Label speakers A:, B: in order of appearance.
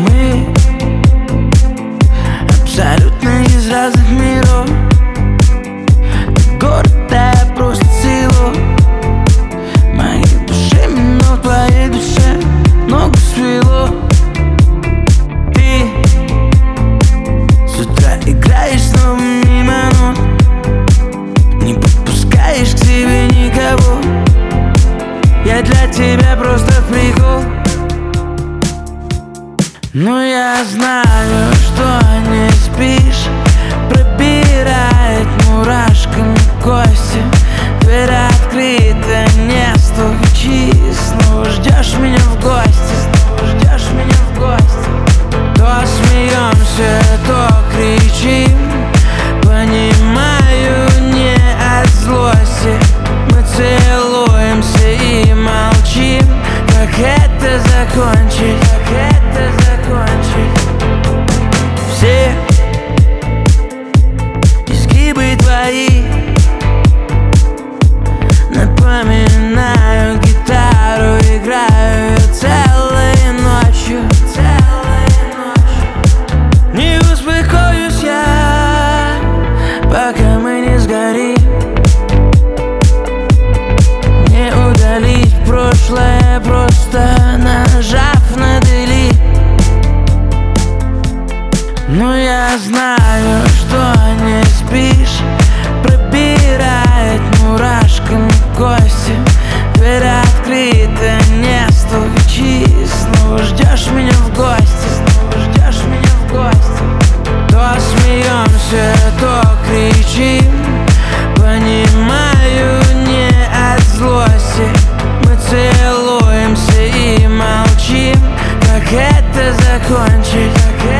A: Мы абсолютно из разных миров. Ты город, а я просто село. Моей душе минут, твоей душе ногу свело. Ты с утра играешь снова мимо нот, не подпускаешь к себе никого. Я для тебя просто прикол. Но я знаю, что не спишь. Пробирает мурашками кости. Дверь открыта, не стучи. Снова ждешь меня в гости. Снова ждешь меня в гости. То смеемся, то кричим. Понимаю, не от злости. Мы целуемся и молчим. Как это закончить? Как это закончить? Все изгибы твои напоминаю гитару, играю целой ночью. Не успокоюсь я, пока мы не сгорим. Не удалить прошлое, просто нажав на delete. Но я знаю, что не спишь. Пробирает мурашками кости. Дверь открыта, не стучи. Снова ждешь меня в гости. Снова ждешь меня в гости. То смеемся, то кричим. Понимаю, не от злости. Мы целуемся и молчим. Как это закончить?